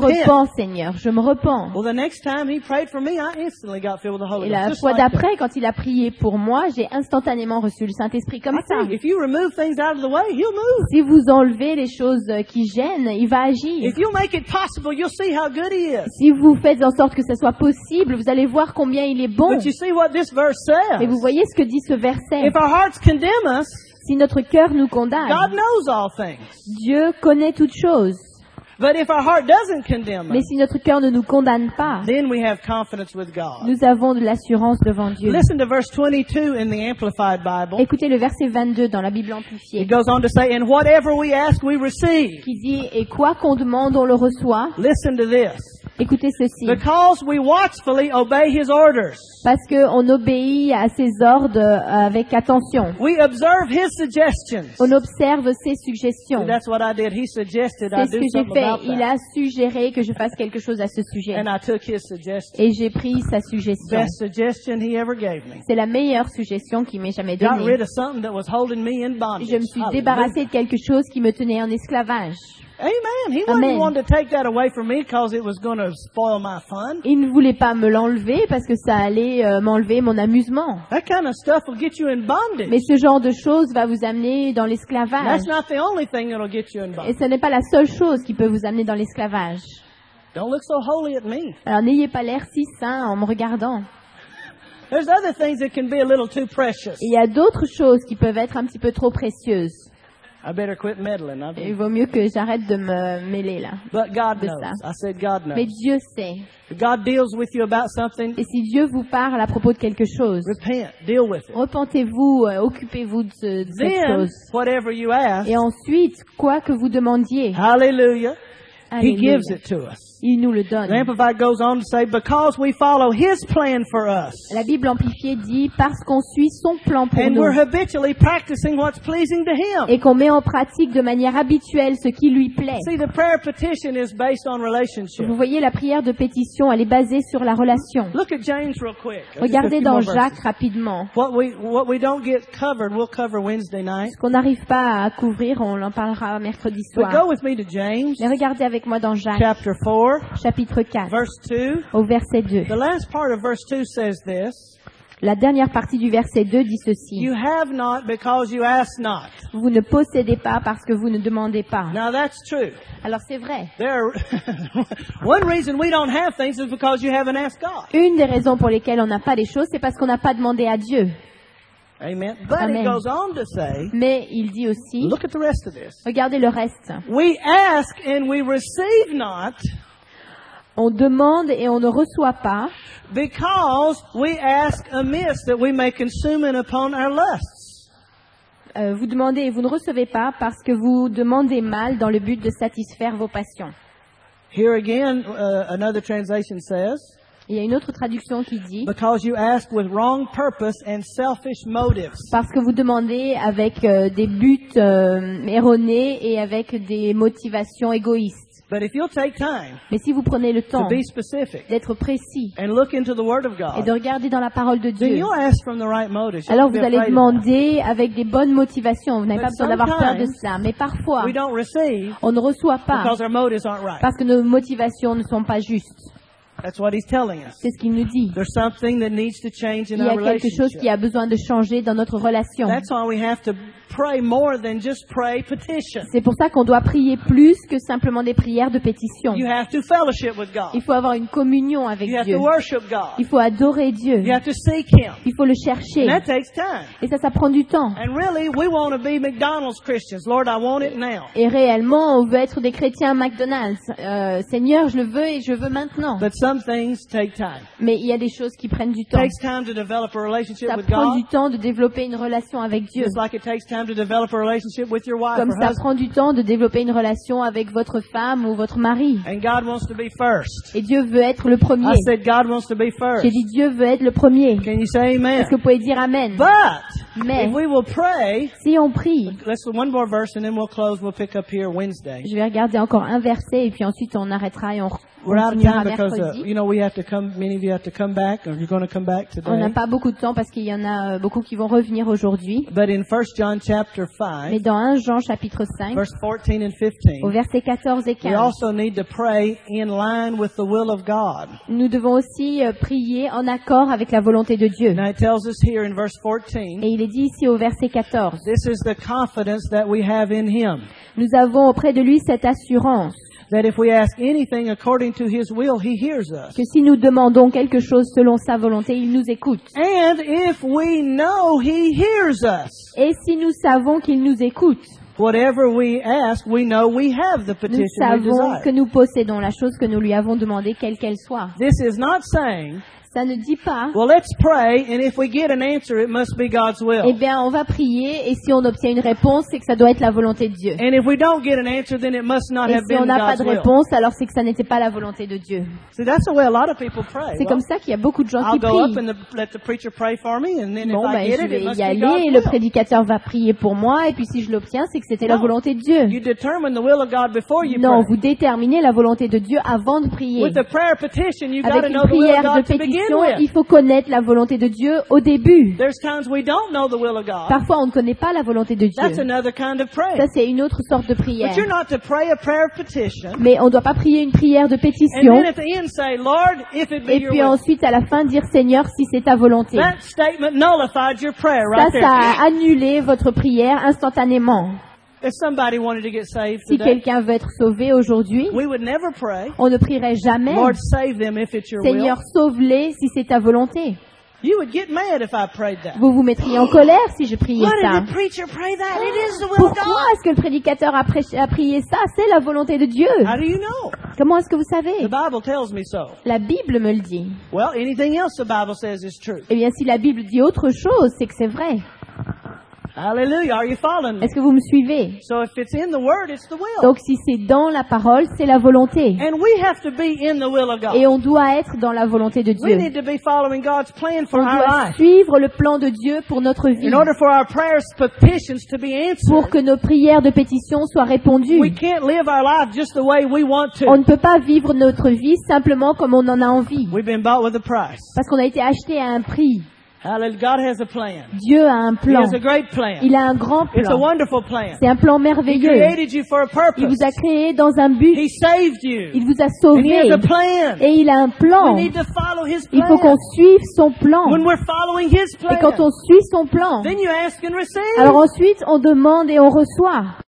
repens, Seigneur, je me repens. Well, the next time he prayed for me, I instantly got filled with the Holy Et Ghost. la Just fois like that. d'après, quand il a prié pour moi, j'ai instantanément reçu le Saint-Esprit comme I ça. tell you, if you remove things out of the way, he'll move. Si vous enlevez les choses qui gênent, il va agir. If you make it possible, you'll see how good he is. Si vous faites en sorte que ce soit possible, vous allez voir combien il est bon. But you see what this verse Et vous says. voyez ce que dit ce verset. If our hearts condemn us, Si notre cœur nous God condamne, knows all things. Dieu connaît toutes choses. But if our heart doesn't condemn Mais us, si notre cœur ne nous condamne pas, then we have confidence with God. nous avons de l'assurance devant Dieu. Listen to verse twenty-two in the Amplified Bible. Écoutez le verset vingt-deux dans la Bible amplifiée, It goes on to say, and whatever we ask, we receive. qui dit « Et quoi qu'on demande, on le reçoit ». Listen to this. Écoutez ceci. Because we watchfully obey his orders. Parce qu'on obéit à ses ordres euh, avec attention. We observe his suggestions. On observe ses suggestions. That's what I did. He suggested C'est I ce do que j'ai something fait. about Il that. a suggéré que je fasse quelque chose à ce sujet. And I took his suggestion. Et j'ai pris sa suggestion. Best suggestion he ever gave me. C'est la meilleure suggestion qu'il m'ait jamais Got donnée. rid of something that was holding me in bondage. Je me suis Hallelujah. débarrassée de quelque chose qui me tenait en esclavage. Amen. He wasn't Amen. wanting to take that away from me because it was going to spoil my fun. Il ne voulait pas me l'enlever parce que ça allait euh, m'enlever mon amusement. That kind of stuff will get you in bondage. Mais ce genre de choses va vous amener dans l'esclavage. That's not the only thing that'll get you in Et bondage. ce n'est pas la seule chose qui peut vous amener dans l'esclavage. Don't look so holy at me. Alors n'ayez pas l'air si saint en me regardant. There's other things that can be a little too precious. Il y a d'autres choses qui peuvent être un petit peu trop précieuses. I better quit meddling. I Il vaut mieux que j'arrête de me mêler là. But God de knows. ça. I said God Mais knows. Dieu sait. If God deals with you about something, Et si Dieu vous parle à propos de quelque chose, repent. Deal with it. repentez-vous, euh, occupez-vous de, ce- de cette Then, chose. whatever you ask, Et ensuite, quoi que vous demandiez, hallelujah, He Alléluia, gives it to us. il nous le The donne. Amplified goes on to say, because we follow His plan for us, La Bible amplifiée dit parce qu'on suit son plan pour and nous we're habitually practicing what's pleasing to Him. et qu'on met en pratique de manière habituelle ce qui lui plaît. See, the prayer petition is based on relationship. Vous voyez, la prière de pétition, elle est basée sur la relation. Look at James real quick. Just a Regardez few dans more verses. Jacques rapidement. What we what we don't get covered, we'll cover Wednesday night. Ce qu'on n'arrive pas à couvrir, on en parlera mercredi But soir. go with me to James, Mais regardez avec moi dans Jacques, chapter four, chapitre quatre, verse two. au verset deux. The last part of verse two says this: La dernière partie du verset deux dit ceci. You have not because you ask not. Vous ne possédez pas parce que vous ne demandez pas. Now that's true. Alors c'est vrai. There, are one reason we don't have things is because you haven't asked God. Une des raisons pour lesquelles on n'a pas les choses, c'est parce qu'on n'a pas demandé à Dieu. Amen. But Amen. it goes on to say, Mais il dit aussi, look at the rest of this. regardez le reste. We ask and we receive not On demande et on ne reçoit pas because we ask amiss that we may consume it upon our lusts. Euh, vous demandez et vous ne recevez pas parce que vous demandez mal dans le but de satisfaire vos passions. Here again, uh, another translation says, Il y a une autre traduction qui dit because you ask with wrong purpose and selfish motives. parce que vous demandez avec euh, des buts euh, erronés et avec des motivations égoïstes. But if you'll take time Mais si vous prenez le to temps be specific d'être précis and look into the Word of et de God, regarder dans la parole de then Dieu, you'll ask from the right motives. You alors won't vous be allez afraid of that. demander avec des bonnes motivations. Vous n'avez But pas besoin d'avoir peur de sometimes cela. Mais parfois, We don't receive on ne reçoit pas because our motives aren't right. parce que nos motivations ne sont pas justes. That's what He's telling us. C'est ce qu'il nous dit. There's something that needs to change in Il y a our quelque chose qui relationship. a besoin de changer dans notre relation. That's why we have to pray more than just pray petition. C'est pour ça qu'on doit prier plus que simplement des prières de pétition. You have to fellowship with God. Il faut avoir une communion avec You have Dieu. to worship God. Il faut adorer Dieu. You have to seek Him. Il faut le chercher. And that takes time. Et ça, ça prend du temps. And really, we want to be McDonald's Christians. Lord, I want it now. Et réellement, on veut être des chrétiens McDonald's. Euh, Seigneur, je le veux et je veux maintenant. But some things take time. Mais il y a des choses qui prennent du It temps. takes time to develop a relationship Ça with prend God. du temps de développer une relation avec Dieu. Just like it takes time to develop a relationship with your wife Comme or ça husband. prend du temps de développer une relation avec votre femme ou votre mari. And God wants to be first. Et Dieu veut être le premier. I said God wants to be first. J'ai dit Dieu veut être le premier. Can you say amen? Est-ce que vous pouvez dire Amen? But Mais if we will pray, si on prie, let's do one more verse and then we'll close. We'll pick up here Wednesday. je vais regarder encore un verset et puis ensuite on arrêtera et on We're out of continuera time because, uh, mercredi. you know, we have to come, many of you have to come back, or you're going to come back On n'a today. pas beaucoup de temps parce qu'il y en a euh, beaucoup qui vont revenir aujourd'hui. But in First John chapter Mais five, dans premier Jean chapitre cinq, verse fourteen and fifteen, au verset quatorze et we quinze, also need to pray in line with the will of God. nous devons aussi euh, prier en accord avec la volonté de Dieu. Now it tells us here in verse fourteen, Et il est dit ici au verset quatorze, this is the confidence that we have in Him, nous avons auprès de lui cette assurance that if we ask anything according to His will, He hears us. que si nous demandons quelque chose selon sa volonté, il nous écoute. And if we know He hears us, Et si nous savons qu'il nous écoute, whatever we ask, we know we have the nous petition we savons que desire. nous possédons la chose que nous lui avons demandée, quelle qu'elle soit. This is not saying, Ça ne dit pas, well, let's pray, and if we get an answer, it must be God's eh will. bien, on va prier et si on obtient une réponse, c'est que ça doit être la volonté de Dieu. And if we don't get an answer, then it must not Et have si on been n'a pas God's de will. réponse, alors c'est que ça n'était pas la volonté de Dieu. See, that's the way a lot of people pray. C'est Well, comme ça qu'il y a beaucoup de gens I'll qui go up prient. and the, let the preacher pray for me, and then Bon, if I ben, get je it, vais it must y be aller God's et le will. prédicateur va prier pour moi et puis si je l'obtiens, c'est que c'était la Non. volonté de Dieu. You determine the will of God before you Non, pray. vous déterminez la volonté de Dieu avant de prier. With a prayer petition, you got Avec to une know the will of prière de God to begin pétition, with. il faut connaître la volonté de Dieu au début. There's times we don't know the will of God. Parfois, on ne connaît pas la volonté de That's Dieu. another kind of prayer. Ça, c'est une autre sorte de prière. But you're not to pray a prayer of petition, Mais on ne doit pas prier une prière de and pétition then at the end say, Lord, if it be et your puis will. ensuite, à la fin, dire Seigneur, si c'est ta volonté. That statement nullified your prayer Ça, right there. ça a annulé votre prière instantanément. If somebody wanted to get saved Si today, quelqu'un veut être sauvé aujourd'hui, we would never pray, on ne prierait jamais Lord, save them if it's your will. Seigneur, sauve-les si c'est ta volonté. You would get mad if I prayed that. Vous vous mettriez en colère si je priais Why ça. did the preacher pray that? It is the will of Pourquoi God. est-ce que le prédicateur a, prêché- a prié ça? C'est la volonté de Dieu. How do you know? Comment est-ce que vous The savez? Bible tells me so. La Bible me le dit. Well, anything else the Bible says is true. Eh bien, si la Bible dit autre chose, c'est que c'est vrai. Hallelujah. Are you following me? Est-ce que vous me suivez? So if it's in the Word, it's the will. Donc, si c'est dans la parole, c'est la volonté. And we have to be in the will of God. Et on doit être dans la volonté de We Dieu. need to be following God's plan for On our doit life. suivre le plan de Dieu pour notre vie. In order for our prayers, petitions to be answered, Pour que nos prières de pétition soient we répondues. can't live our life just the way we want On to. ne peut pas vivre notre vie simplement comme on en a envie. We've been bought with a price. Parce qu'on a été acheté à un prix. Hallelujah. God has a plan. Dieu a un He plan. has a great plan. Il a un grand It's a plan. wonderful plan. C'est un plan He merveilleux. created you for a Il purpose. vous a créé dans un but. He saved you. Il vous a And He sauvé. has a plan. Et il a un plan. We need to follow His Il faut plan. qu'on suive son plan. When we're following His Et quand plan, on suit son plan, then you ask and receive. alors ensuite on demande et on reçoit.